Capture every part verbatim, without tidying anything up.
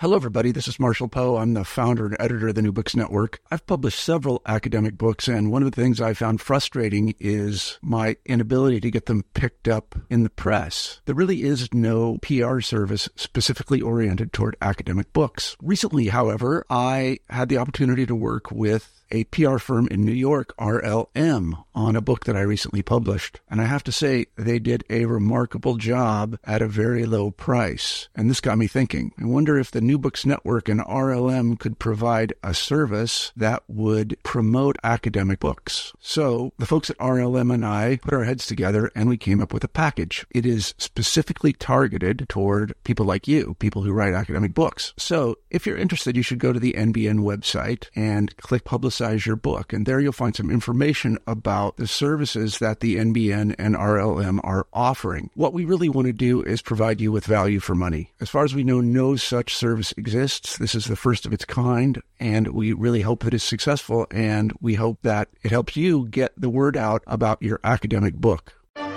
Hello, everybody. This is Marshall Poe. I'm the founder and editor of the New Books Network. I've published several academic books, and one of the things I found frustrating is my inability to get them picked up in the press. There really is no P R service specifically oriented toward academic books. Recently, however, I had the opportunity to work with a P R firm in New York, R L M, on a book that I recently published. And I have to say, they did a remarkable job at a very low price. And this got me thinking. I wonder if the New Books Network and R L M could provide a service that would promote academic books. So the folks at R L M and I put our heads together and we came up with a package. It is specifically targeted toward people like you, people who write academic books. So if you're interested, you should go to the N B N website and click Publicize your book, and there you'll find some information about the services that the N B N and R L M are offering. What we really want to do is provide you with value for money. As far as we know, no such service exists. This is the first of its kind, and we really hope that it's successful, and we hope that it helps you get the word out about your academic book.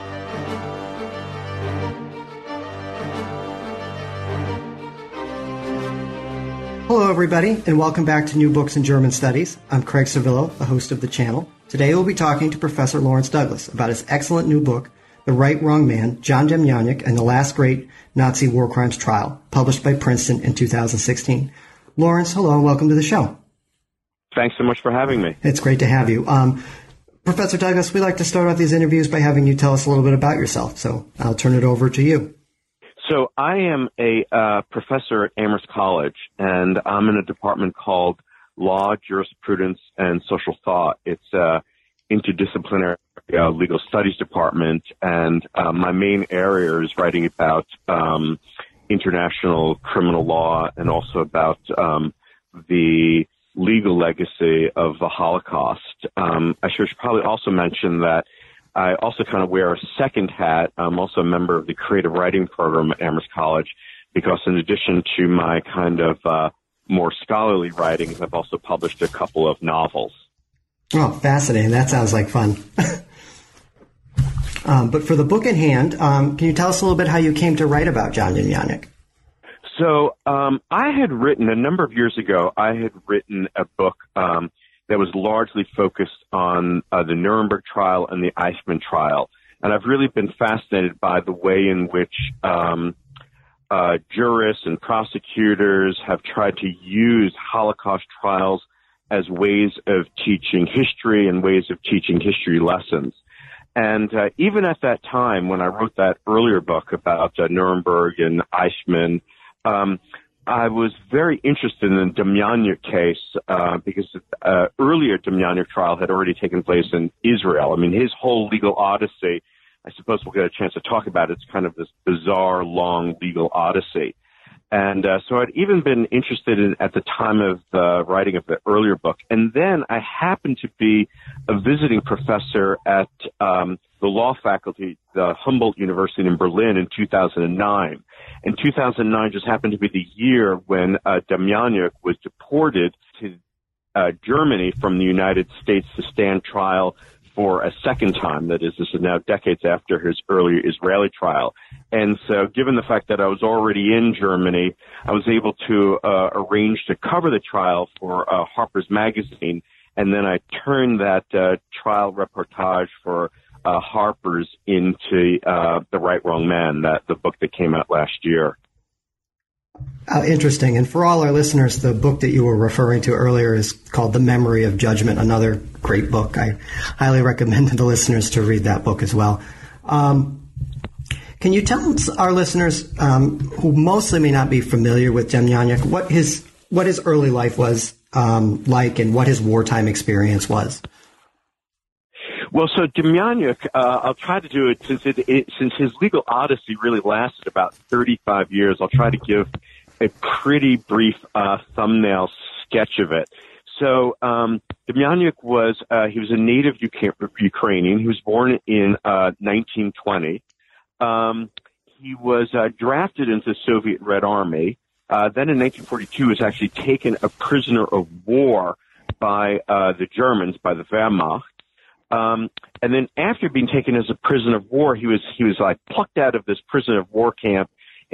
Hello, everybody, and welcome back to New Books in German Studies. I'm Craig Savillo, the host of the channel. Today we'll be talking to Professor Lawrence Douglas about his excellent new book, The Right Wrong Man, John Demjanjuk and the Last Great Nazi War Crimes Trial, published by Princeton in two thousand sixteen. Lawrence, hello, and welcome to the show. Thanks so much for having me. It's great to have you. Um, Professor Douglas, we like to start off these interviews by having you tell us a little bit about yourself, so I'll turn it over to you. So I am a uh, professor at Amherst College, and I'm in a department called Law, Jurisprudence, and Social Thought. It's an interdisciplinary uh, legal studies department, and uh, my main area is writing about um, international criminal law and also about um, the legal legacy of the Holocaust. Um, I should probably also mention that I also kind of wear a second hat. I'm also a member of the creative writing program at Amherst College because in addition to my kind of uh, more scholarly writings, I've also published a couple of novels. Oh, fascinating. That sounds like fun. um, but for the book in hand, um, can you tell us a little bit how you came to write about John Demjanjuk? So um, I had written, a number of years ago, I had written a book um that was largely focused on uh, the Nuremberg trial and the Eichmann trial. And I've really been fascinated by the way in which um, uh, jurists and prosecutors have tried to use Holocaust trials as ways of teaching history and ways of teaching history lessons. And uh, even at that time, when I wrote that earlier book about uh, Nuremberg and Eichmann, um, I was very interested in the Demjanjuk case uh, because uh, earlier Demjanjuk trial had already taken place in Israel. I mean, his whole legal odyssey, I suppose we'll get a chance to talk about it. It's kind of this bizarre, long legal odyssey. And uh, so I'd even been interested in at the time of the writing of the earlier book. And then I happened to be a visiting professor at um, the law faculty, the Humboldt University in Berlin in two thousand nine. And two thousand nine just happened to be the year when uh, Demjanjuk was deported to uh, Germany from the United States to stand trial for a second time. That is, this is now decades after his earlier Israeli trial. And so given the fact that I was already in Germany, I was able to uh, arrange to cover the trial for uh, Harper's Magazine. And then I turned that uh, trial reportage for uh, Harper's into uh, The Right Wrong Man, that the book that came out last year. Uh, interesting. And for all our listeners, the book that you were referring to earlier is called The Memory of Judgment, another great book. I highly recommend to the listeners to read that book as well. Um, can you tell our listeners, um, who mostly may not be familiar with Demjanjuk, what his what his early life was um, like and what his wartime experience was? Well, so Demjanjuk, uh, I'll try to do it since it, it since his legal odyssey really lasted about thirty-five years. I'll try to give a pretty brief uh, thumbnail sketch of it. So um, Demjanjuk was uh, he was a native Uk- Ukrainian. He was born in uh, nineteen twenty. Um, he was uh, drafted into the Soviet Red Army. Uh, then in nineteen forty-two, was actually taken a prisoner of war by uh, the Germans, by the Wehrmacht. Um, and then after being taken as a prisoner of war, he was he was like plucked out of this prisoner of war camp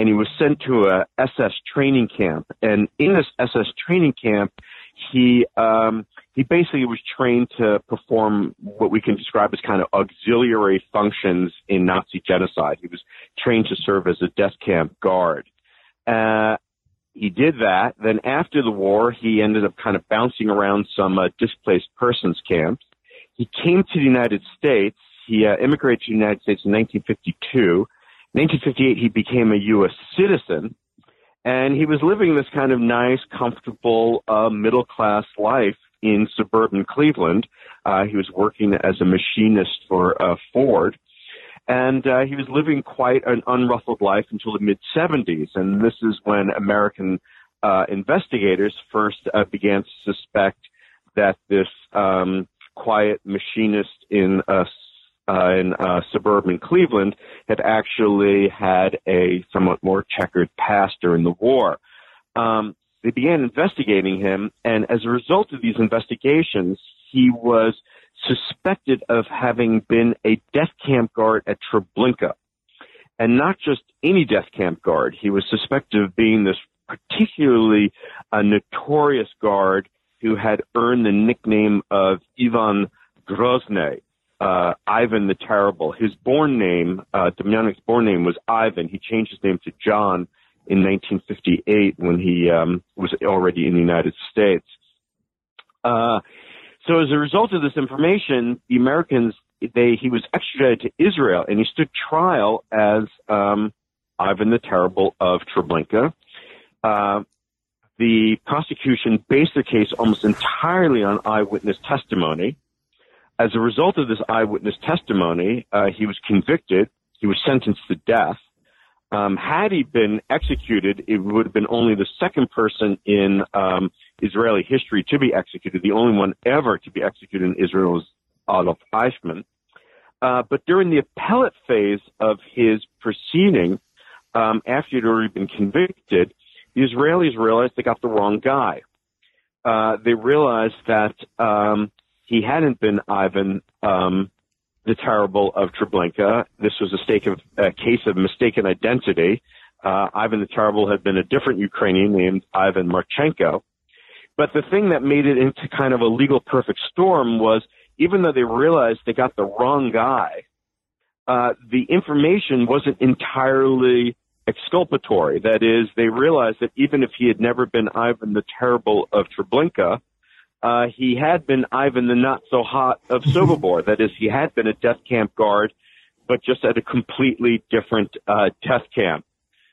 and he was sent to a S S training camp. And in this S S training camp, he um, he basically was trained to perform what we can describe as kind of auxiliary functions in Nazi genocide. He was trained to serve as a death camp guard. Uh, he did that. Then after the war, he ended up kind of bouncing around some uh, displaced persons camps. He came to the United States. He uh, immigrated to the United States in nineteen fifty-two. In nineteen fifty-eight, he became a U S citizen, and he was living this kind of nice, comfortable, uh, middle-class life in suburban Cleveland. Uh, he was working as a machinist for uh, Ford, and uh, he was living quite an unruffled life until the mid-seventies, and this is when American uh, investigators first uh, began to suspect that this um, quiet machinist in uh, uh, in uh, suburban Cleveland had actually had a somewhat more checkered past during the war. Um, they began investigating him, and as a result of these investigations, he was suspected of having been a death camp guard at Treblinka. And not just any death camp guard. He was suspected of being this particularly uh, notorious guard who had earned the nickname of Ivan Grozny, uh, Ivan the Terrible. His born name, uh, Demyanik's born name was Ivan. He changed his name to John in nineteen fifty-eight when he um, was already in the United States. Uh, so as a result of this information, the Americans, they he was extradited to Israel, and he stood trial as um, Ivan the Terrible of Treblinka. Uh, the prosecution based their case almost entirely on eyewitness testimony. As a result of this eyewitness testimony, uh, he was convicted. He was sentenced to death. Um, had he been executed, it would have been only the second person in um, Israeli history to be executed. The only one ever to be executed in Israel was Adolf Eichmann. Uh, but during the appellate phase of his proceeding, um, after he had already been convicted, the Israelis realized they got the wrong guy. Uh, they realized that um, he hadn't been Ivan um, the Terrible of Treblinka. This was a, stake of, a case of mistaken identity. Uh, Ivan the Terrible had been a different Ukrainian named Ivan Marchenko. But the thing that made it into kind of a legal perfect storm was, even though they realized they got the wrong guy, uh, the information wasn't entirely exculpatory. That is, they realized that even if he had never been Ivan the Terrible of Treblinka, uh, he had been Ivan the Not-So-Hot of Sobibor. That is, he had been a death camp guard, but just at a completely different uh, death camp.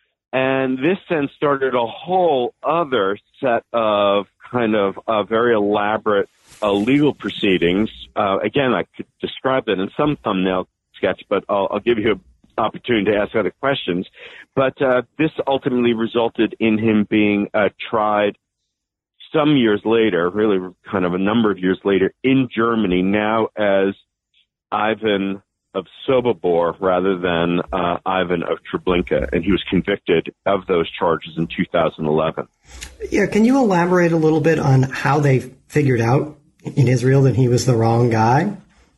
And this then started a whole other set of kind of uh, very elaborate uh, legal proceedings. Uh, again, I could describe that in some thumbnail sketch, but I'll, I'll give you an opportunity to ask other questions. But uh, this ultimately resulted in him being uh, tried some years later, really kind of a number of years later, in Germany, now as Ivan of Sobibor rather than uh, Ivan of Treblinka, and he was convicted of those charges in two thousand eleven. Yeah, can you elaborate a little bit on how they figured out in Israel that he was the wrong guy?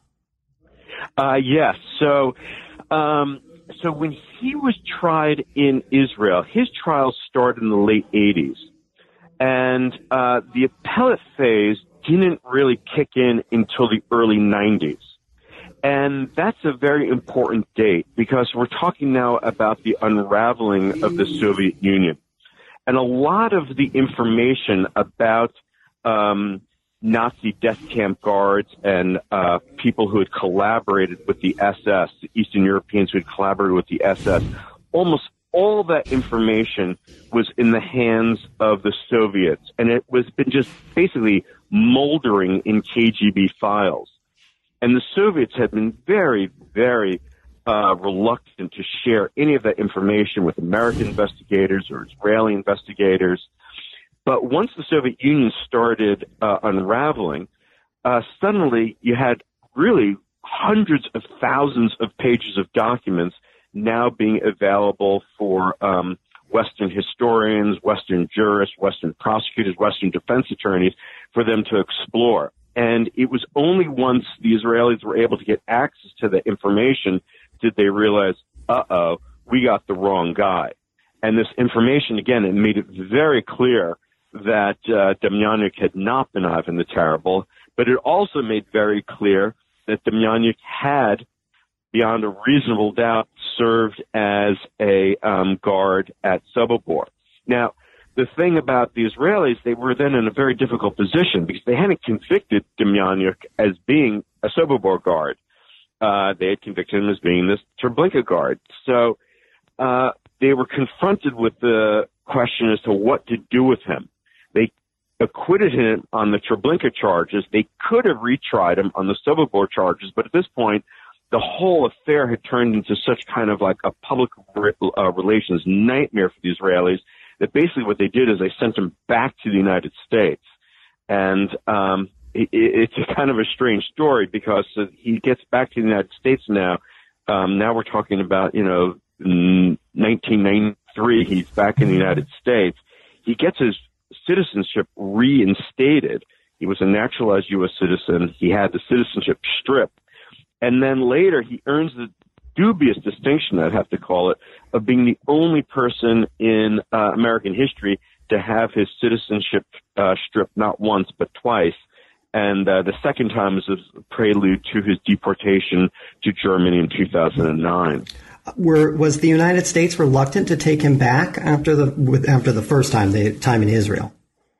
Uh, yes. So, um, so when he was tried in Israel, his trial started in the late eighties, and uh, the appellate phase didn't really kick in until the early nineties. And that's a very important date because we're talking now about the unraveling of the Soviet Union. And a lot of the information about um, Nazi death camp guards and uh, people who had collaborated with the S S, the Eastern Europeans who had collaborated with the S S, almost all that information was in the hands of the Soviets. And it was been just basically moldering in K G B files. And the Soviets had been very, very uh, reluctant to share any of that information with American investigators or Israeli investigators. But once the Soviet Union started uh, unraveling, uh, suddenly you had really hundreds of thousands of pages of documents now being available for um, Western historians, Western jurists, Western prosecutors, Western defense attorneys for them to explore. And it was only once the Israelis were able to get access to the information did they realize, uh-oh, we got the wrong guy. And this information, again, it made it very clear that uh, Demjanjuk had not been Ivan the Terrible, but it also made very clear that Demjanjuk had, beyond a reasonable doubt, served as a um, guard at Sobibor. Now, the thing about the Israelis, they were then in a very difficult position because they hadn't convicted Demjanjuk as being a Sobibor guard. Uh, they had convicted him as being this Treblinka guard. So uh, they were confronted with the question as to what to do with him. They acquitted him on the Treblinka charges. They could have retried him on the Sobibor charges, but at this point, the whole affair had turned into such kind of like a public re- uh, relations nightmare for the Israelis that basically what they did is they sent him back to the United States. And um, it, it's a kind of a strange story because uh, he gets back to the United States now. Um, now we're talking about, you know, nineteen ninety-three, he's back in the United States. He gets his citizenship reinstated. He was a naturalized U S citizen. He had the citizenship stripped. And then later he earns the dubious distinction, I'd have to call it, of being the only person in uh, American history to have his citizenship uh, stripped not once but twice. And uh, the second time is a prelude to his deportation to Germany in two thousand nine. Were, was the United States reluctant to take him back after the with, after the first time, the time in Israel?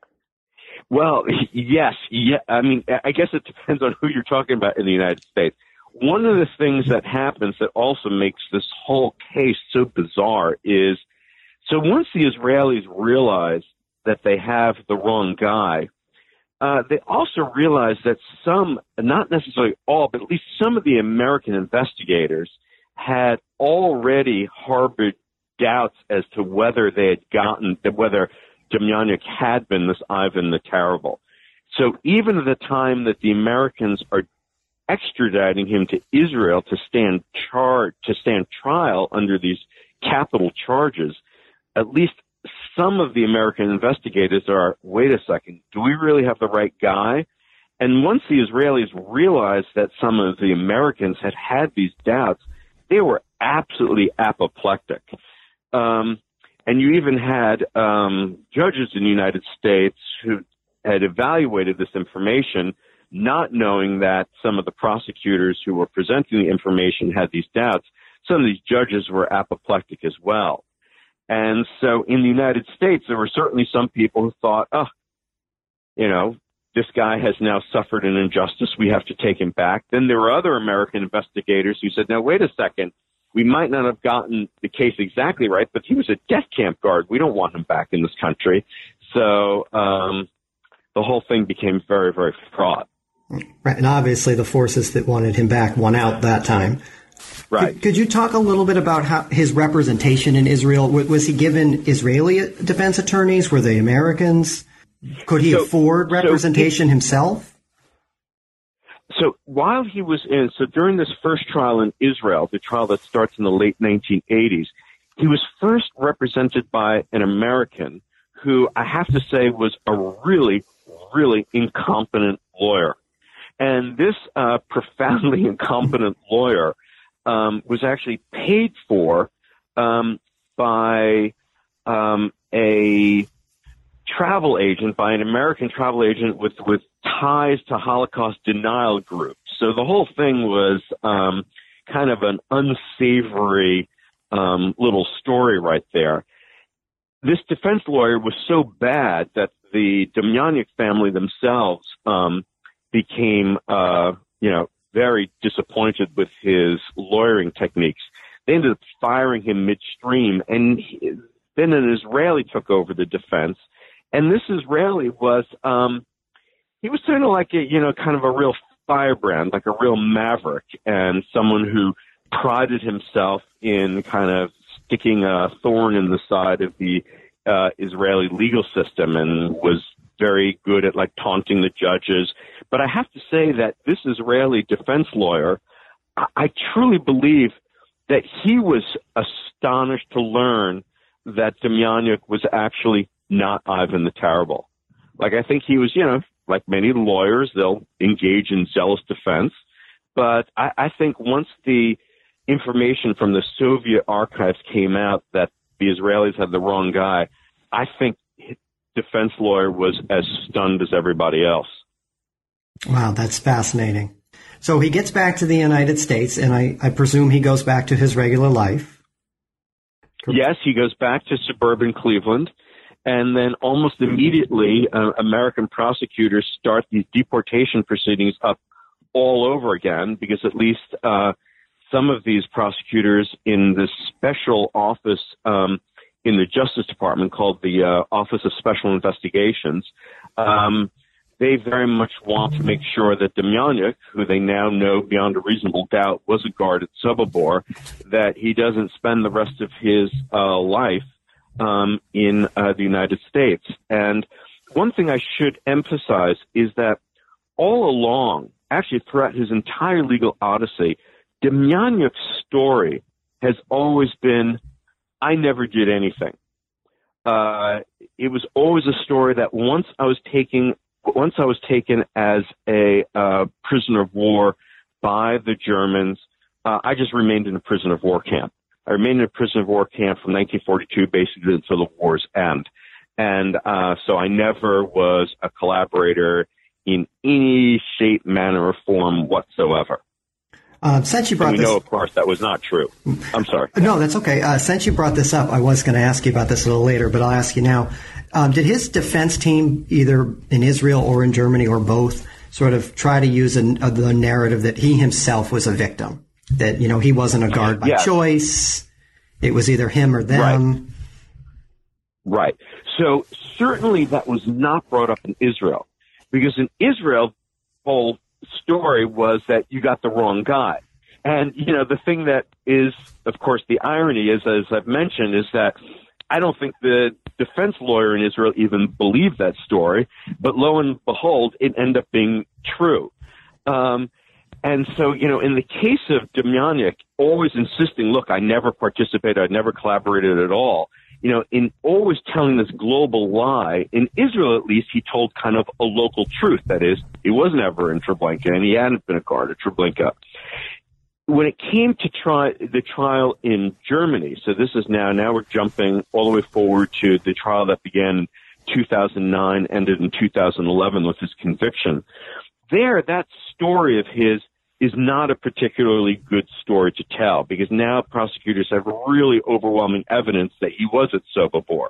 Well, yes. Yeah, I mean, I guess it depends on who you're talking about in the United States. One of the things that happens that also makes this whole case so bizarre is, so once the Israelis realize that they have the wrong guy, uh, they also realize that some, not necessarily all, but at least some of the American investigators had already harbored doubts as to whether they had gotten, whether Demjanjuk had been this Ivan the Terrible. So even at the time that the Americans are extraditing him to Israel to stand char- to stand trial under these capital charges, at least some of the American investigators are, wait a second, do we really have the right guy? And once the Israelis realized that some of the Americans had had these doubts, they were absolutely apoplectic. Um, and you even had um, judges in the United States who had evaluated this information, not knowing that some of the prosecutors who were presenting the information had these doubts. Some of these judges were apoplectic as well. And so in the United States, there were certainly some people who thought, oh, you know, this guy has now suffered an injustice. We have to take him back. Then there were other American investigators who said, now, wait a second. We might not have gotten the case exactly right, but he was a death camp guard. We don't want him back in this country. So um, the whole thing became very, very fraught. Right, and obviously the forces that wanted him back won out that time. Right. Could, could you talk a little bit about how his representation in Israel? Was he given Israeli defense attorneys? Were they Americans? Could he so, afford representation so he, himself? So while he was in, so during this first trial in Israel, the trial that starts in the late nineteen eighties, he was first represented by an American who I have to say was a really, really incompetent lawyer. And this uh, profoundly incompetent lawyer um, was actually paid for um, by um, a travel agent, by an American travel agent with, with ties to Holocaust denial groups. So the whole thing was um, kind of an unsavory um, little story right there. This defense lawyer was so bad that the Demjanjuk family themselves um, became, uh, you know, very disappointed with his lawyering techniques. They ended up firing him midstream, and he, then an Israeli took over the defense. And this Israeli was, um, he was sort of like a, you know, kind of a real firebrand, like a real maverick, and someone who prided himself in kind of sticking a thorn in the side of the uh, Israeli legal system, and was very good at like taunting the judges. But I have to say that this Israeli defense lawyer, I, I truly believe that he was astonished to learn that Demjanjuk was actually not Ivan the Terrible. Like, I think he was, you know, like many lawyers, they'll engage in zealous defense. But I, I think once the information from the Soviet archives came out that the Israelis had the wrong guy, I think his defense lawyer was as stunned as everybody else. Wow, that's fascinating. So he gets back to the United States, and I, I presume he goes back to his regular life. Yes, he goes back to suburban Cleveland, and then almost immediately, uh, American prosecutors start these deportation proceedings up all over again, because at least uh, some of these prosecutors in this special office um, in the Justice Department called the uh, Office of Special Investigations, um, they very much want to make sure that Demjanjuk, who they now know beyond a reasonable doubt was a guard at Sobibor, that he doesn't spend the rest of his uh, life um, in uh, the United States. And one thing I should emphasize is that all along, actually throughout his entire legal odyssey, Demjanjuk's story has always been, I never did anything. Uh, it was always a story that once I was taking Once I was taken as a uh, prisoner of war by the Germans, uh, I just remained in a prisoner of war camp. I remained in a prisoner of war camp from nineteen forty-two basically until the war's end. And uh, so I never was a collaborator in any shape, manner, or form whatsoever. Uh, since you brought and we this, know, of course, that was not true. I'm sorry. No, that's okay. Uh, since you brought this up, I was going to ask you about this a little later, but I'll ask you now. Um, did his defense team, either in Israel or in Germany or both, sort of try to use a, a, the narrative that he himself was a victim? That, you know, he wasn't a guard by yes. choice. It was either him or them. Right. Right. So certainly that was not brought up in Israel, because in Israel, the whole story was that you got the wrong guy. And, you know, the thing that is, of course, the irony is, as I've mentioned, is that I don't think the defense lawyer in Israel even believed that story, but lo and behold, it ended up being true. Um, and so, you know, in the case of Demjanjuk, always insisting, look, I never participated, I never collaborated at all, you know, in always telling this global lie, in Israel at least, he told kind of a local truth. That is, he was never in Treblinka, and he hadn't been a guard at Treblinka. When it came to try the trial in Germany, so this is now, now we're jumping all the way forward to the trial that began in two thousand nine, ended in two thousand eleven with his conviction. There, that story of his is not a particularly good story to tell, because now prosecutors have really overwhelming evidence that he was at Sobibor.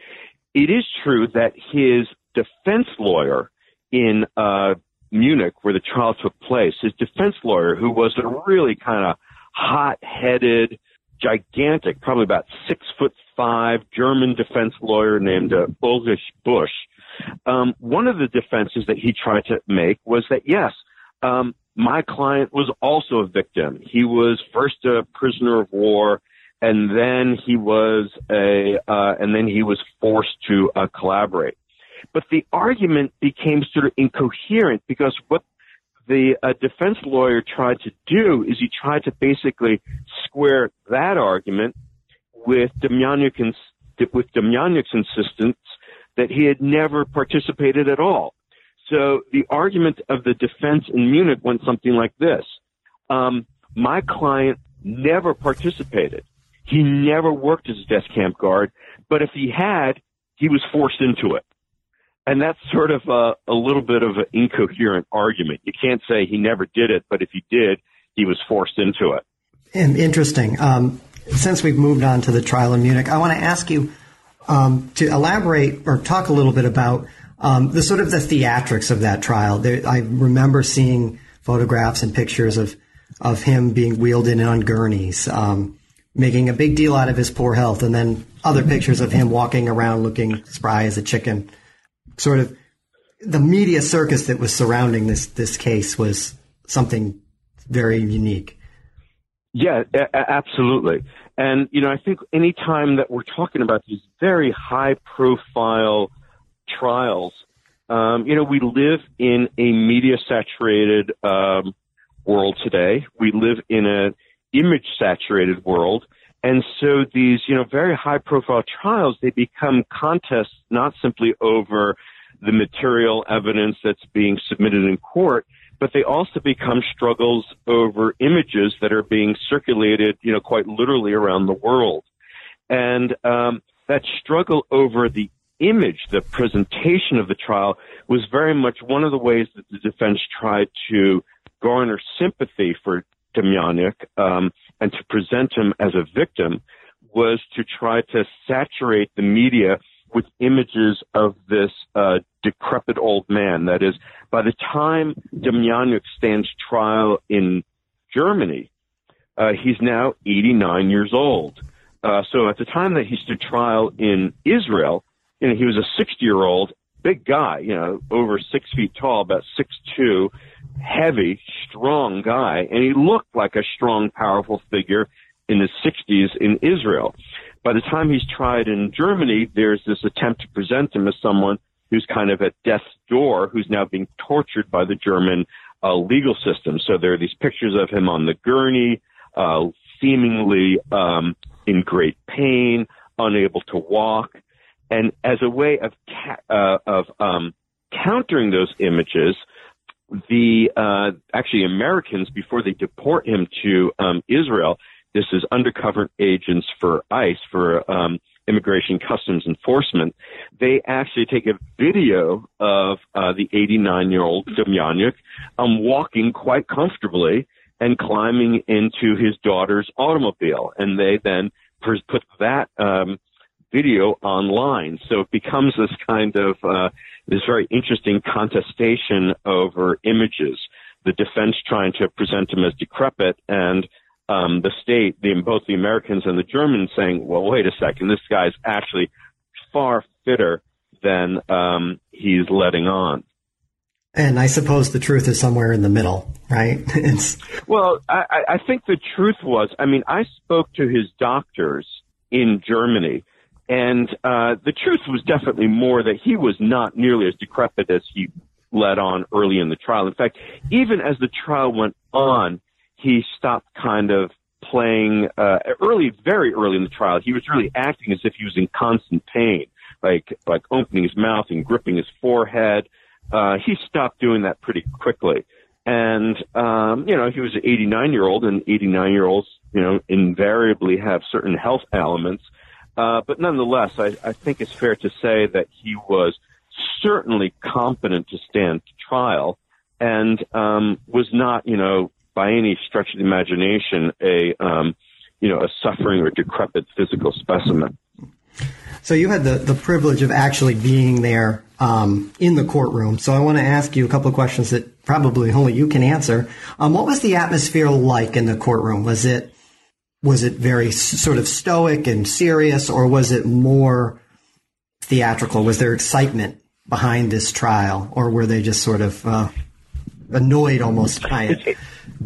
It is true that his defense lawyer in uh Munich, where the trial took place, his defense lawyer, who was a really kind of hot-headed, gigantic, probably about six foot five German defense lawyer named uh, Ulrich Busch, um, one of the defenses that he tried to make was that, yes, um, my client was also a victim. He was first a prisoner of war, and then he was a, uh, and then he was forced to uh, collaborate. But the argument became sort of incoherent, because what the uh, defense lawyer tried to do is he tried to basically square that argument with Demjanjuk's, with Demjanjuk's insistence that he had never participated at all. So the argument of the defense in Munich went something like this. Um, my client never participated. He never worked as a death camp guard, but if he had, he was forced into it. And that's sort of a, a little bit of an incoherent argument. You can't say he never did it, but if he did, he was forced into it. Interesting. Um, since we've moved on to the trial in Munich, I want to ask you um, to elaborate or talk a little bit about um, the sort of the theatrics of that trial. There, I remember seeing photographs and pictures of, of him being wheeled in on gurneys, um, making a big deal out of his poor health, and then other pictures of him walking around looking spry as a chicken. Sort of the media circus that was surrounding this, this case was something very unique. Yeah, a- absolutely. And, you know, I think any time that we're talking about these very high profile trials, um, you know, we live in a media saturated, um, world today. We live in an image saturated world. And so these, you know, very high profile trials, they become contests not simply over the material evidence that's being submitted in court, but they also become struggles over images that are being circulated, you know, quite literally around the world. And um, that struggle over the image, the presentation of the trial, was very much one of the ways that the defense tried to garner sympathy for Demjanjuk um, and to present him as a victim, was to try to saturate the media with images of this uh, decrepit old man. That is, by the time Demjanjuk stands trial in Germany, uh, he's now eighty-nine years old. Uh, so at the time that he stood trial in Israel, you know, he was a sixty-year-old, big guy, you know, over six feet tall, about six two, heavy, strong guy, and he looked like a strong, powerful figure in his sixties in Israel. By the time he's tried in Germany, there's this attempt to present him as someone who's kind of at death's door, who's now being tortured by the German uh, legal system. So there are these pictures of him on the gurney, uh, seemingly um, in great pain, unable to walk. And as a way of ca- uh, of um, countering those images, the uh, actually Americans, before they deport him to um, Israel, this is undercover agents for ICE, for um, Immigration Customs Enforcement. They actually take a video of uh, the eighty-nine-year-old Demjanjuk um, walking quite comfortably and climbing into his daughter's automobile, and they then put that um, video online. So it becomes this kind of uh, this very interesting contestation over images. The defense trying to present him as decrepit, and um, the state, the, both the Americans and the Germans, saying, "Well, wait a second, this guy's actually far fitter than um, he's letting on." And I suppose the truth is somewhere in the middle, right? It's... Well, I, I think the truth was, I mean, I spoke to his doctors in Germany, and uh, the truth was definitely more that he was not nearly as decrepit as he let on early in the trial. In fact, even as the trial went on, he stopped kind of playing uh, early, very early in the trial. He was really acting as if he was in constant pain, like like opening his mouth and gripping his forehead. Uh, he stopped doing that pretty quickly. And, um, you know, he was an eighty-nine-year-old, and eighty-nine-year-olds, you know, invariably have certain health elements. Uh, but nonetheless, I, I think it's fair to say that he was certainly competent to stand trial and um, was not, you know, by any stretch of the imagination, a, um, you know, a suffering or decrepit physical specimen. So you had the, the privilege of actually being there um, in the courtroom. So I want to ask you a couple of questions that probably only you can answer. Um, what was the atmosphere like in the courtroom? Was it was it very s- sort of stoic and serious, or was it more theatrical? Was there excitement behind this trial, or were they just sort of uh, annoyed almost by it? It,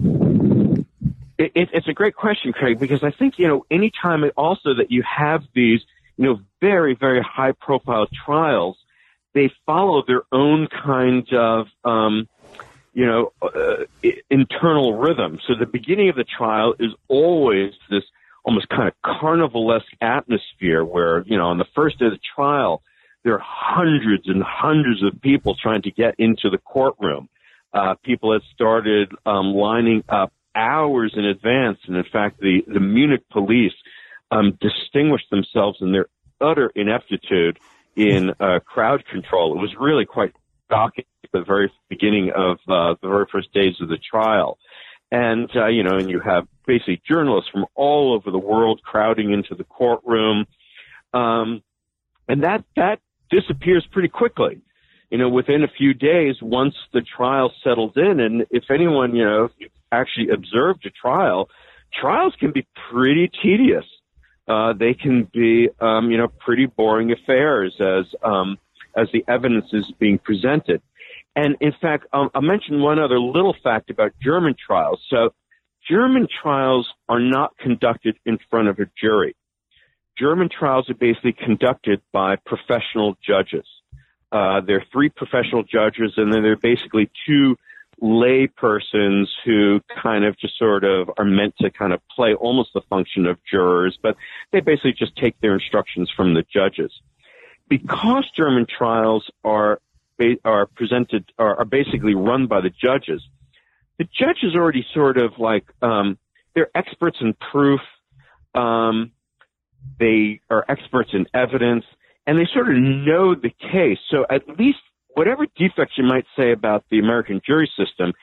it, it? It's a great question, Craig, because I think, you know, anytime also that you have these, you know, very, very high-profile trials, they follow their own kind of, um, you know, uh, internal rhythm. So the beginning of the trial is always this almost kind of carnivalesque atmosphere where, you know, on the first day of the trial, there are hundreds and hundreds of people trying to get into the courtroom. Uh, people had started um, lining up hours in advance, and in fact, the, the Munich police um, distinguished themselves in their utter ineptitude in uh, crowd control. It was really quite shocking at the very beginning of uh, the very first days of the trial. And, uh, you know, and you have basically journalists from all over the world crowding into the courtroom. Um, and that, that disappears pretty quickly. You know, within a few days, once the trial settles in, and if anyone, you know, actually observed a trial, trials can be pretty tedious. Uh, they can be, um, you know, pretty boring affairs as um, as the evidence is being presented. And in fact, um, I'll mention one other little fact about German trials. So German trials are not conducted in front of a jury. German trials are basically conducted by professional judges. Uh, there are three professional judges, and then there are basically two lay persons who kind of just sort of are meant to kind of play almost the function of jurors, but they basically just take their instructions from the judges. Because German trials are are presented are, are basically run by the judges, the judges already sort of like um, they're experts in proof. Um, they are experts in evidence, and they sort of know the case. So at least whatever defects you might say about the American jury system,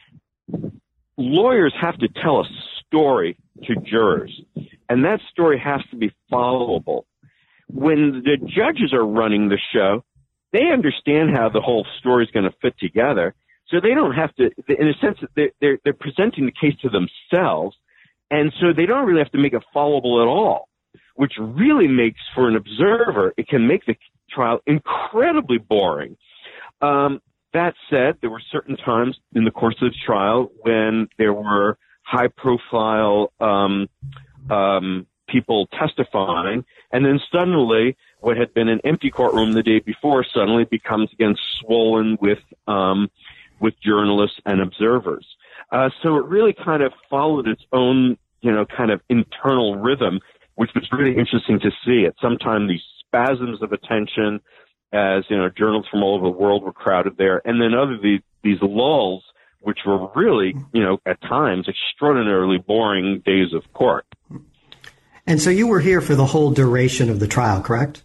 lawyers have to tell a story to jurors, and that story has to be followable. When the judges are running the show, they understand how the whole story is going to fit together, so they don't have to, in a sense, they're, they're, they're presenting the case to themselves, and so they don't really have to make it followable at all, which really makes, for an observer, it can make the trial incredibly boring. Um, that said, there were certain times in the course of the trial when there were high-profile um, um, people testifying, and then suddenly what had been an empty courtroom the day before suddenly becomes again swollen with um, with journalists and observers. Uh, so it really kind of followed its own, you know, kind of internal rhythm, which was really interesting to see. At some time, these spasms of attention, as you know, journalists from all over the world were crowded there, and then other these, these lulls, which were really, you know, at times extraordinarily boring days of court. And so you were here for the whole duration of the trial, correct?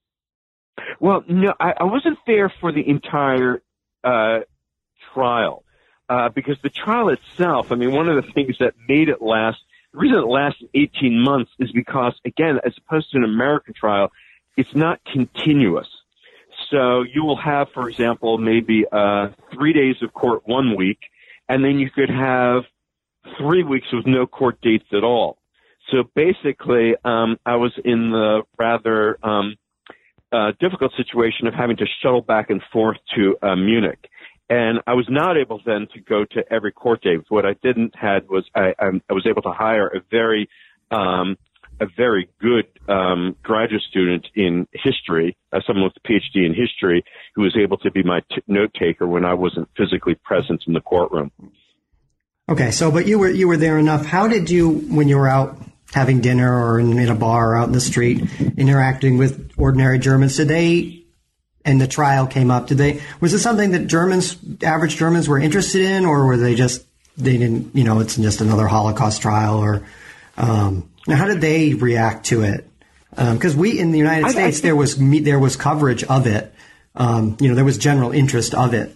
Well, no, I, I wasn't there for the entire uh, trial uh, because the trial itself, I mean, one of the things that made it last, the reason it lasted eighteen months is because, again, as opposed to an American trial, it's not continuous. So you will have, for example, maybe uh, three days of court one week, and then you could have three weeks with no court dates at all. So basically, um, I was in the rather um, uh, difficult situation of having to shuttle back and forth to uh, Munich. And I was not able then to go to every court date. What I didn't had was I, I was able to hire a very um, a very good um, graduate student in history, uh, someone with a P H D in history, who was able to be my t- note taker when I wasn't physically present in the courtroom. Okay, so but you were you were there enough. How did you, when you were out having dinner or in, in a bar or out in the street, interacting with ordinary Germans, did they, and the trial came up, did they, was it something that Germans, average Germans, were interested in, or were they just, they didn't, you know, it's just another Holocaust trial, or um, now how did they react to it? Because um, we in the United States, I, I think, there was there was coverage of it. Um, you know, there was general interest of it.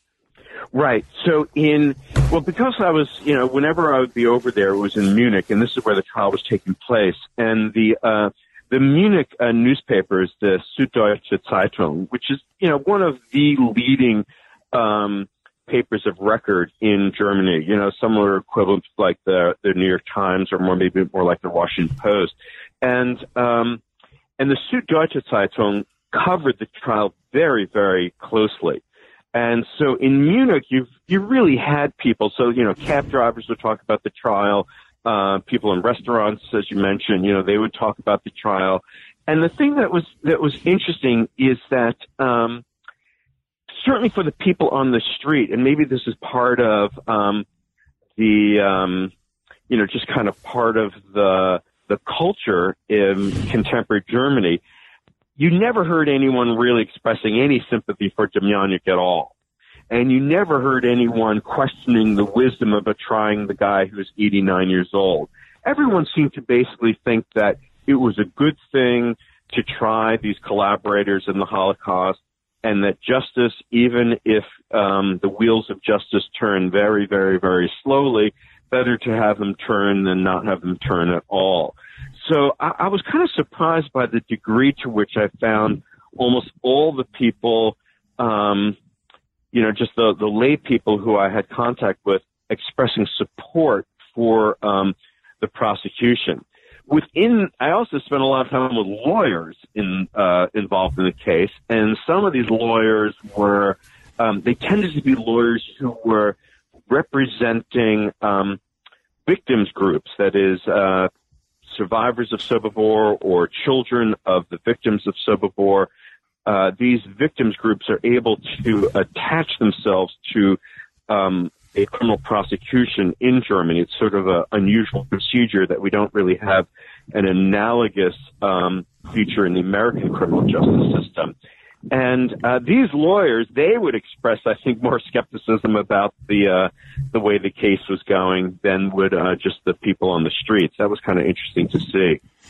Right. So in, well, because I was, you know, whenever I would be over there, it was in Munich, and this is where the trial was taking place. And the, uh, the Munich uh, newspapers, the Süddeutsche Zeitung, which is, you know, one of the leading, um, papers of record in Germany, you know, similar equivalents like the, the New York Times or more, maybe more like the Washington Post. And, um, and the Süddeutsche Zeitung covered the trial very, very closely. And so in Munich, you've, you really had people. So, you know, cab drivers would talk about the trial. Uh, people in restaurants, as you mentioned, you know, they would talk about the trial. And the thing that was, that was interesting is that, um, certainly for the people on the street, and maybe this is part of, um, the, um, you know, just kind of part of the, the culture in contemporary Germany, you never heard anyone really expressing any sympathy for Demjanjuk at all. And you never heard anyone questioning the wisdom of a trying the guy who's eighty-nine years old. Everyone seemed to basically think that it was a good thing to try these collaborators in the Holocaust, and that justice, even if um, the wheels of justice turn very, very, very slowly, better to have them turn than not have them turn at all. So I, I was kind of surprised by the degree to which I found almost all the people, um, you know, just the, the lay people who I had contact with expressing support for um, the prosecution. Within, I also spent a lot of time with lawyers in, uh, involved in the case, and some of these lawyers were, um, they tended to be lawyers who were representing um, victims groups, that is, uh, survivors of Sobibor or children of the victims of Sobibor. Uh, these victims groups are able to attach themselves to um, a criminal prosecution in Germany. It's sort of an unusual procedure that we don't really have an analogous um, feature in the American criminal justice system. And uh, these lawyers, they would express, I think, more skepticism about the uh, the way the case was going than would uh, just the people on the streets. That was kind of interesting to see.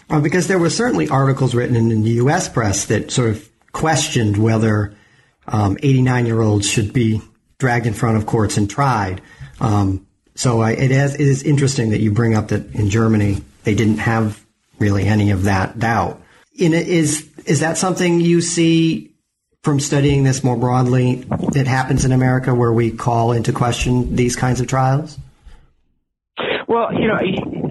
Uh, because there were certainly articles written in the U S press that sort of questioned whether um, eighty-nine-year-olds should be dragged in front of courts and tried. Um, so I, it, is, it is interesting that you bring up that in Germany they didn't have really any of that doubt. In it, is is that something you see from studying this more broadly that happens in America, where we call into question these kinds of trials? Well, you know,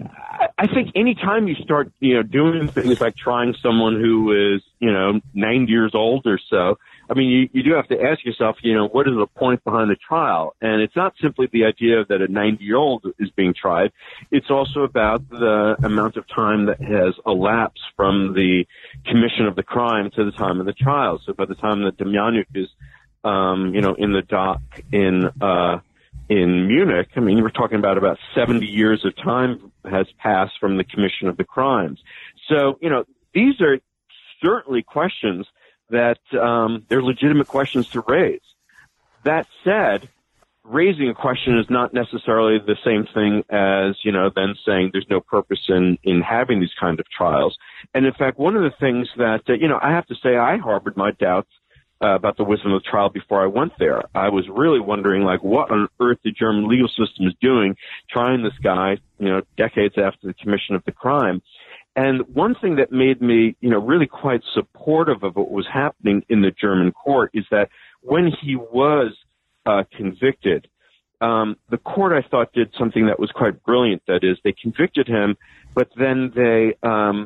I think any time you start, you know, doing things like trying someone who is, you know, ninety years old or so, I mean, you, you do have to ask yourself, you know, what is the point behind the trial? And it's not simply the idea that a ninety-year-old is being tried. It's also about the amount of time that has elapsed from the commission of the crime to the time of the trial. So by the time that Demjanjuk is, um, you know, in the dock in uh, in Munich, I mean, we're talking about about seventy years of time has passed from the commission of the crimes. So, you know, these are certainly questions that um, they're legitimate questions to raise. That said, raising a question is not necessarily the same thing as, you know, then saying there's no purpose in, in having these kind of trials. And in fact, one of the things that, uh, you know, I have to say I harbored my doubts uh, about the wisdom of the trial before I went there. I was really wondering, like, what on earth the German legal system is doing, trying this guy, you know, decades after the commission of the crime. And one thing that made me, you know, really quite supportive of what was happening in the German court is that when he was uh, convicted, um, the court, I thought, did something that was quite brilliant. That is, they convicted him, but then they um,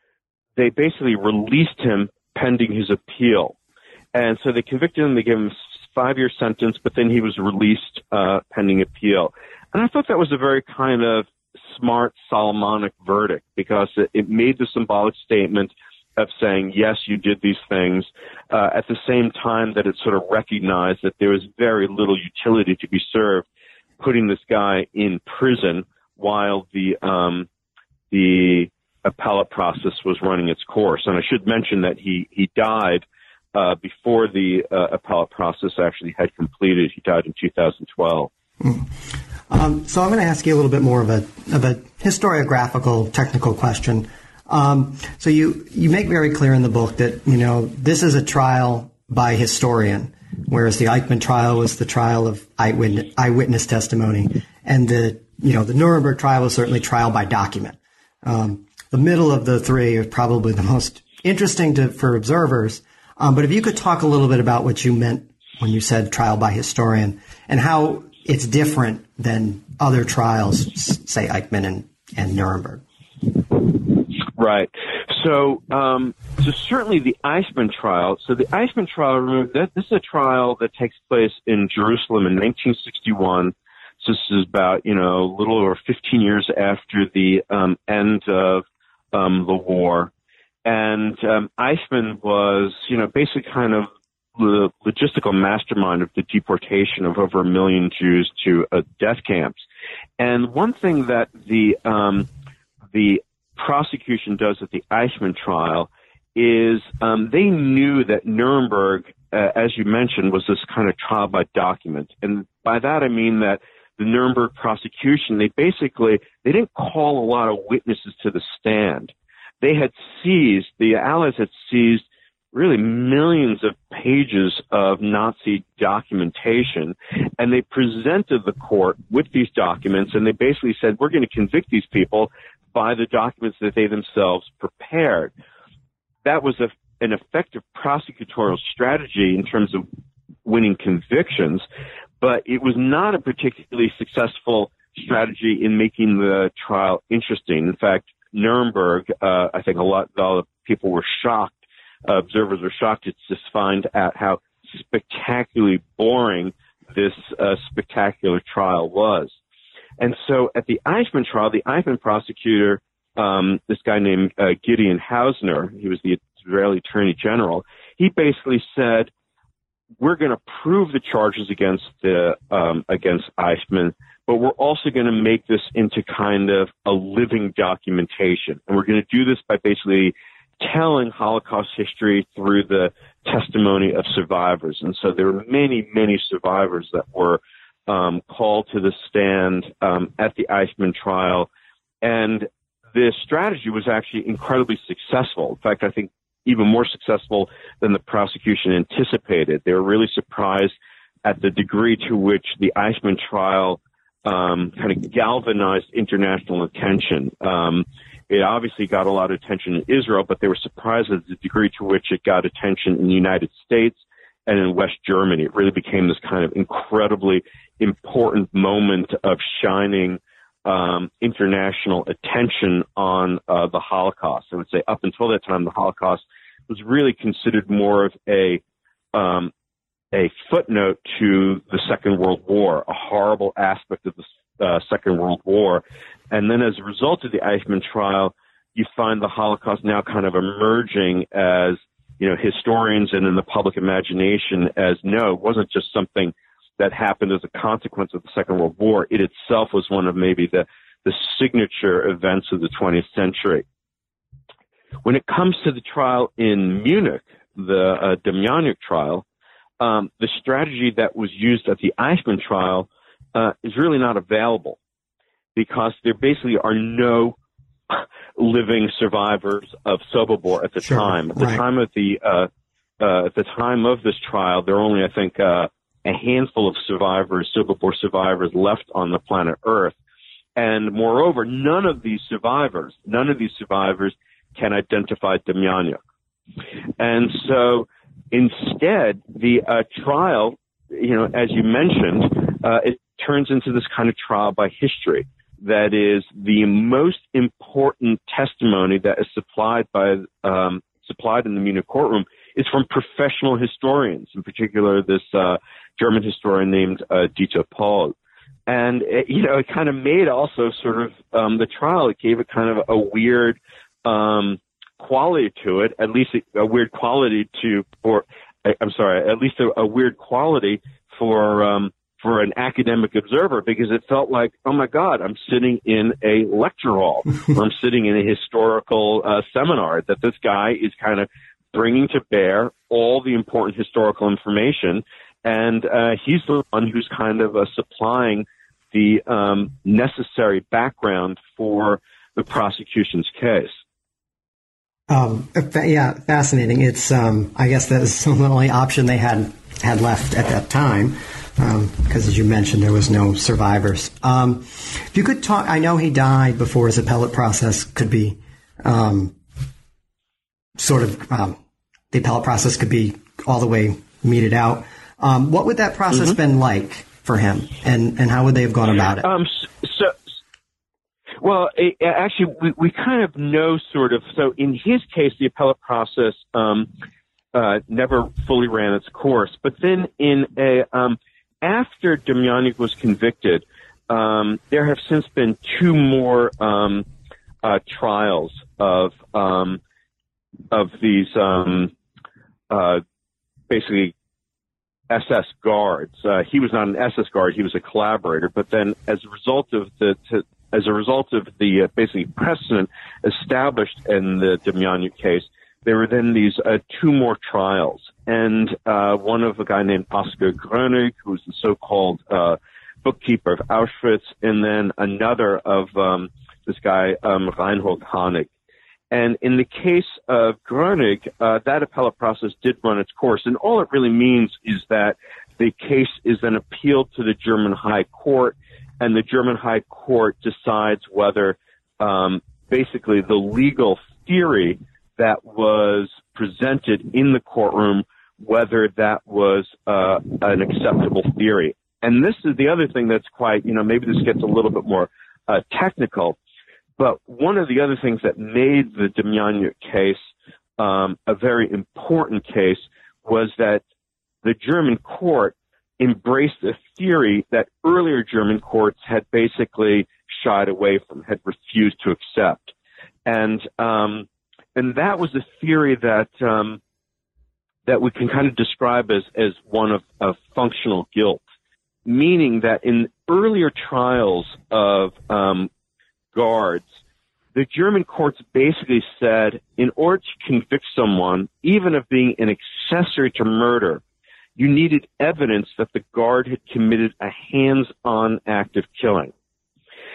they basically released him pending his appeal. And so they convicted him, they gave him a five-year sentence, but then he was released uh, pending appeal. And I thought that was a very kind of smart Solomonic verdict, because it, it made the symbolic statement of saying, yes, you did these things, uh, at the same time that it sort of recognized that there was very little utility to be served putting this guy in prison while the um, the appellate process was running its course. And I should mention that he, he died uh, before the uh, appellate process actually had completed. He died in two thousand twelve. Mm. Um, so I'm going to ask you a little bit more of a of a historiographical, technical question. Um, so you you make very clear in the book that, you know, this is a trial by historian, whereas the Eichmann trial was the trial of eyewitness, eyewitness testimony, and the you know the Nuremberg trial was certainly trial by document. Um, the middle of the three is probably the most interesting to, for observers. Um, but if you could talk a little bit about what you meant when you said trial by historian, and how it's different than other trials, say Eichmann and, and Nuremberg. Right. So, um, so certainly the Eichmann trial. So the Eichmann trial, remember, that this is a trial that takes place in Jerusalem in nineteen sixty-one. So this is about, you know, a little over fifteen years after the um, end of um, the war. And um, Eichmann was, you know, basically kind of the logistical mastermind of the deportation of over a million Jews to uh, death camps. And one thing that the um, the prosecution does at the Eichmann trial is um, they knew that Nuremberg, uh, as you mentioned, was this kind of trial by document. And by that I mean that the Nuremberg prosecution, they basically, they didn't call a lot of witnesses to the stand. They had seized, the Allies had seized really millions of pages of Nazi documentation, and they presented the court with these documents, and they basically said, we're going to convict these people by the documents that they themselves prepared. That was a, an effective prosecutorial strategy in terms of winning convictions, but it was not a particularly successful strategy in making the trial interesting. In fact, Nuremberg, uh, I think a lot, a lot of people were shocked. Uh, observers were shocked to just find out how spectacularly boring this uh, spectacular trial was. And so at the Eichmann trial, the Eichmann prosecutor, um, this guy named uh, Gideon Hausner, he was the Israeli Attorney General, he basically said, we're going to prove the charges against the um, against Eichmann, but we're also going to make this into kind of a living documentation. And we're going to do this by basically telling Holocaust history through the testimony of survivors. And so there were many, many survivors that were um, called to the stand um, at the Eichmann trial. And this strategy was actually incredibly successful. In fact, I think even more successful than the prosecution anticipated. They were really surprised at the degree to which the Eichmann trial um, kind of galvanized international attention. Um, it obviously got a lot of attention in Israel, but they were surprised at the degree to which it got attention in the United States and in West Germany. It really became this kind of incredibly important moment of shining um, international attention on uh, the Holocaust. I would say up until that time, the Holocaust was really considered more of a um, a footnote to the Second World War, a horrible aspect of the uh, Second World War. And then as a result of the Eichmann trial, you find the Holocaust now kind of emerging as, you know, historians and in the public imagination as, no, it wasn't just something that happened as a consequence of the Second World War. It itself was one of maybe the, the signature events of the twentieth century. When it comes to the trial in Munich, the uh, Demjanjuk trial, um, the strategy that was used at the Eichmann trial uh, is really not available because there basically are no living survivors of Sobibor at the sure, time. At the right. time of the uh, uh, at the time of this trial, there are only, I think, uh, a handful of survivors, Sobibor survivors, left on the planet Earth. And moreover, none of these survivors, none of these survivors can identify Demjanjuk. And so instead, the uh, trial, you know, as you mentioned, uh, it turns into this kind of trial by history. That is the most important testimony that is supplied by, um, supplied in the Munich courtroom is from professional historians, in particular this, uh, German historian named, uh, Dieter Pohl. And, it, you know, it kind of made also sort of, um, the trial, it gave it kind of a weird, um, quality to it, at least a, a weird quality to, or, I'm sorry, at least a, a weird quality for, um, for an academic observer, because it felt like, oh my God, I'm sitting in a lecture hall, or I'm sitting in a historical uh, seminar, that this guy is kind of bringing to bear all the important historical information, and uh, he's the one who's kind of uh, supplying the um, necessary background for the prosecution's case. Um, yeah, fascinating. It's, um, I guess that was the only option they had had left at that time, because um, as you mentioned, there was no survivors. Um, if you could talk, I know he died before his appellate process could be um, sort of, um, the appellate process could be all the way meted out. Um, what would that process mm-hmm. been like for him, and, and how would they have gone about it? Um, so, well, it, actually, we, we kind of know sort of. So in his case, the appellate process um, uh, never fully ran its course. But then in a um, after Demjanjuk was convicted, um, there have since been two more um, uh, trials of um, of these um, uh, basically S S guards. Uh, he was not an S S guard; he was a collaborator. But then, as a result of the to, as a result of the uh, basically precedent established in the Demjanjuk case, there were then these uh, two more trials, and uh, one of a guy named Oskar Grönig, who was the so-called uh, bookkeeper of Auschwitz, and then another of um, this guy um, Reinhold Hanig. And in the case of Grönig, uh, that appellate process did run its course, and all it really means is that the case is then appealed to the German High Court, and the German High Court decides whether um, basically the legal theory that was presented in the courtroom, whether that was uh, an acceptable theory. And this is the other thing that's quite, you know, maybe this gets a little bit more uh, technical, but one of the other things that made the Demjanjuk case um, a very important case was that the German court embraced a theory that earlier German courts had basically shied away from, had refused to accept. And um, and that was a theory that um, that we can kind of describe as, as one of, of functional guilt, meaning that in earlier trials of um, guards, the German courts basically said, in order to convict someone, even of being an accessory to murder, you needed evidence that the guard had committed a hands-on act of killing.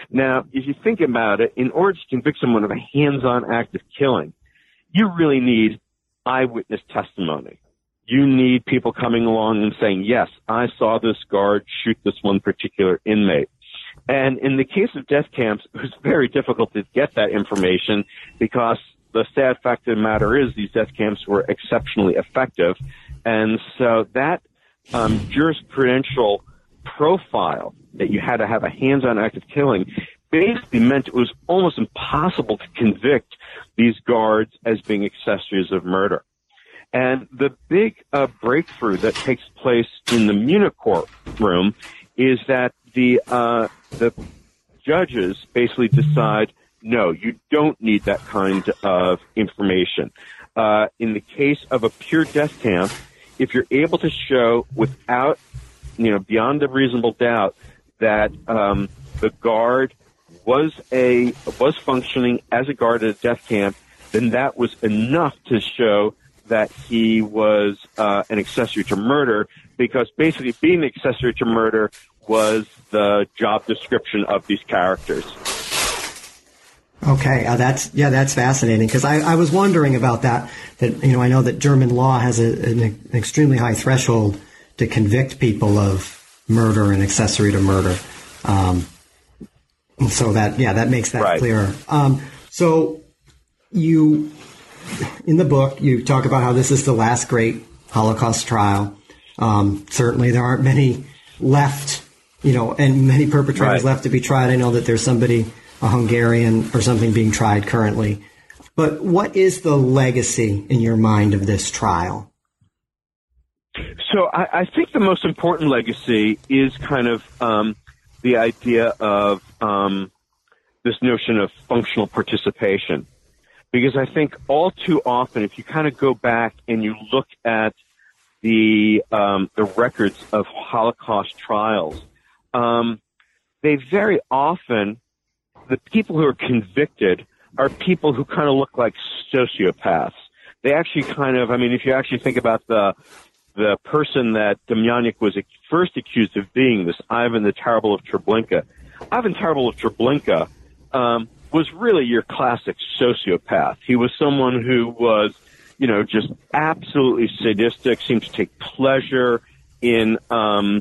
Now, if you think about it, in order to convict someone of a hands-on act of killing, you really need eyewitness testimony. You need people coming along and saying, yes, I saw this guard shoot this one particular inmate. And in the case of death camps, it was very difficult to get that information because the sad fact of the matter is these death camps were exceptionally effective. And so that um, jurisprudential profile that you had to have a hands-on act of killing basically meant it was almost impossible to convict these guards as being accessories of murder. And the big uh, breakthrough that takes place in the Munich courtroom is that the uh, the judges basically decide, no, you don't need that kind of information. Uh, in the case of a pure death camp, if you're able to show without, you know, beyond a reasonable doubt that um, the guard was a was functioning as a guard at a death camp, then that was enough to show that he was uh, an accessory to murder, because basically being an accessory to murder was the job description of these characters. Okay, uh, that's yeah, that's fascinating, because I, I was wondering about that. That you know, I know that German law has a, an, an extremely high threshold to convict people of murder and accessory to murder. Um, and so that yeah, that makes that right. clearer. Um, so you. In the book, you talk about how this is the last great Holocaust trial. Um, certainly, there aren't many left, you know, and many perpetrators right. left to be tried. I know that there's somebody, a Hungarian or something, being tried currently. But what is the legacy in your mind of this trial? So I, I think the most important legacy is kind of um, the idea of um, this notion of functional participation. Because I think all too often, if you kind of go back and you look at the um, the records of Holocaust trials, um, they very often, the people who are convicted are people who kind of look like sociopaths. They actually kind of, I mean, if you actually think about the the person that Demjanjuk was first accused of being, this Ivan the Terrible of Treblinka, Ivan Terrible of Treblinka, um, was really your classic sociopath. He was someone who was, you know, just absolutely sadistic, seemed to take pleasure in um,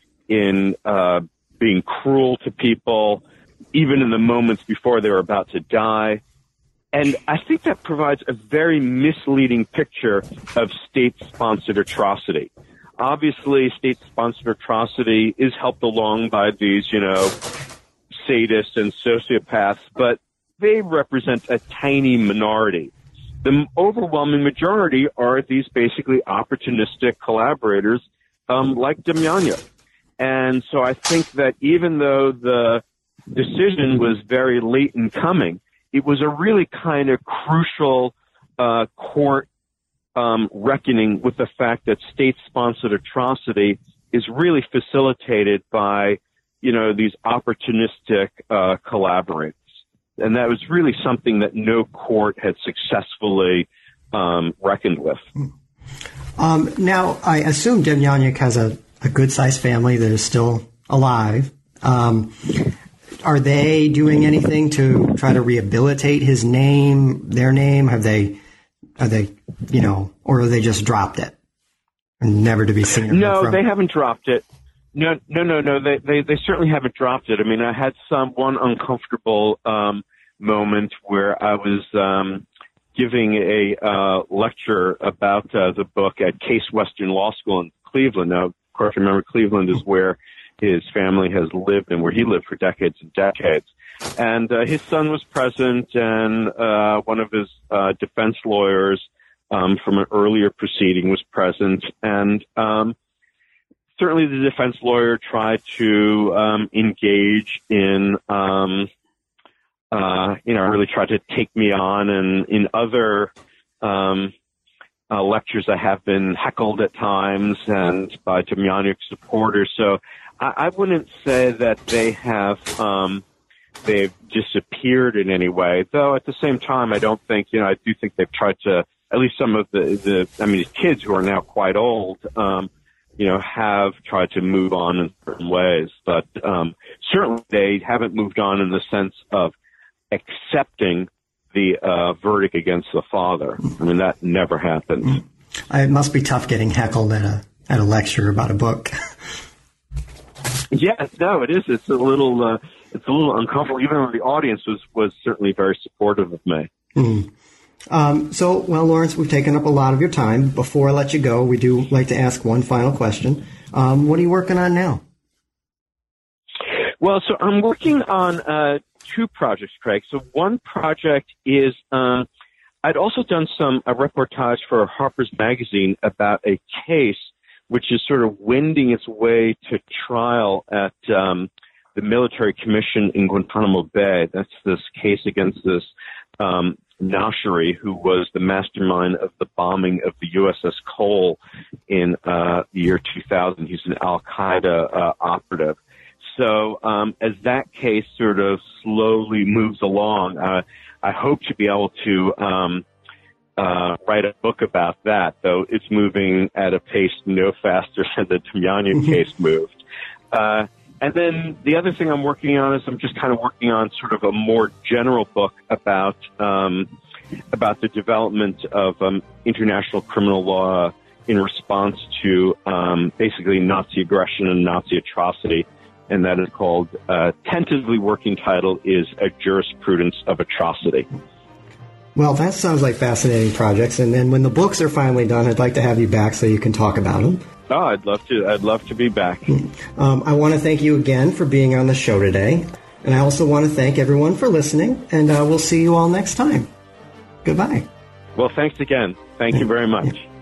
in uh, being cruel to people, even in the moments before they were about to die. And I think that provides a very misleading picture of state-sponsored atrocity. Obviously, state-sponsored atrocity is helped along by these, you know, sadists and sociopaths, but they represent a tiny minority. The overwhelming majority are these basically opportunistic collaborators um, like Demjanjuk. And so I think that even though the decision was very late in coming, it was a really kind of crucial uh, court um, reckoning with the fact that state-sponsored atrocity is really facilitated by, you know, these opportunistic uh, collaborators. And that was really something that no court had successfully um, reckoned with. Um, now, I assume Demjanjuk has a, a good-sized family that is still alive. Um, are they doing anything to try to rehabilitate his name, their name? Have they, are they, you know, or have they just dropped it and never to be seen? No, from? They haven't dropped it. No, no, no, no. They, they, they certainly haven't dropped it. I mean, I had some one uncomfortable um, moment where I was um, giving a uh, lecture about uh, the book at Case Western Law School in Cleveland. Now, of course, remember Cleveland is where his family has lived and where he lived for decades and decades. And uh, his son was present, and uh, one of his uh, defense lawyers um, from an earlier proceeding was present, and um, certainly the defense lawyer tried to um, engage in, um, uh, you know, really tried to take me on. And in other um, uh, lectures, I have been heckled at times and by Demjanjuk supporters. So I, I wouldn't say that they have um, they've disappeared in any way. Though at the same time, I don't think, you know, I do think they've tried to, at least some of the, the I mean, the kids who are now quite old, um, you know, have tried to move on in certain ways, but um, certainly they haven't moved on in the sense of accepting the uh, verdict against the father. I mean, that never happened. It must be tough getting heckled at a at a lecture about a book. Yeah, no, it is. It's a little, uh, it's a little uncomfortable. Even though the audience was was certainly very supportive of me. Mm. Um, so, well, Lawrence, we've taken up a lot of your time. Before I let you go, we do like to ask one final question. Um, what are you working on now? Well, so I'm working on uh, two projects, Craig. So one project is um, I'd also done some a reportage for Harper's Magazine about a case which is sort of wending its way to trial at um, the military commission in Guantanamo Bay. That's this case against this um, Nashri, who was the mastermind of the bombing of the U S S Cole in uh, the year two thousand. He's an Al-Qaeda uh, operative. So um, as that case sort of slowly moves along, uh, I hope to be able to um, uh, write a book about that, though it's moving at a pace no faster than the Demjanjuk case moved. Uh, and then the other thing I'm working on is I'm just kind of working on sort of a more general book about um, about the development of um, international criminal law in response to um, basically Nazi aggression and Nazi atrocity. And that is called, uh, tentatively working title is A Jurisprudence of Atrocity. Well, that sounds like fascinating projects. And then when the books are finally done, I'd like to have you back so you can talk about them. Oh, I'd love to. I'd love to be back. Um, I want to thank you again for being on the show today. And I also want to thank everyone for listening. And uh, we'll see you all next time. Goodbye. Well, thanks again. Thank you very much.